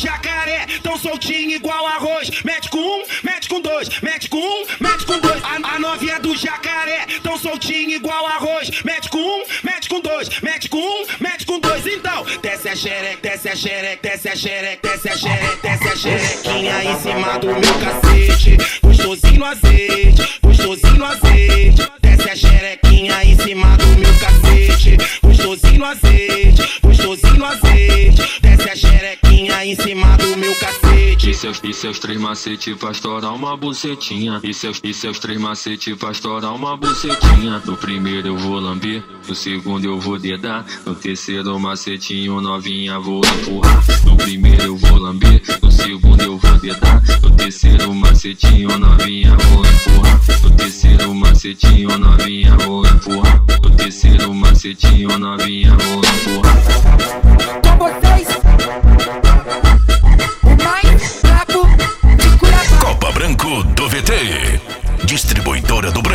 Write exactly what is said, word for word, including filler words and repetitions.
jacaré, tão soltinho igual arroz. Mete com um, mete com dois, mete com um, mete com dois. A, a novinha do jacaré, tão soltinho igual arroz. Mete com um, mete com dois, mete com um, mete com dois. Então, desce a xereca, desce a xereca, desce a xereca, desce a xereca, desce a xerequinha em cima do meu cacete. Gostosinho no azeite, gostosinho no azeite. Desce a xerequinha em cima do meu cacete. Gostosinho no azeite, gostosinho no azeite. Desce a xerequinha em cima do meu cacete. E seus, e seus três macetes pra estourar uma bucetinha. E seus, e seus três macetes pra estourar uma bucetinha. No primeiro eu vou lamber, no segundo eu vou dedar. No terceiro macetinho novinha vou empurrar. No primeiro eu vou lamber, no segundo eu vou dedar. No terceiro macetinho novinha vou empurrar. No terceiro macetinho novinha vou empurrar. No terceiro macetinho novinha vou empurrar. Com vocês, o mais brabo de Cuiabá. Copa Branco do V T, distribuidora do Brasil.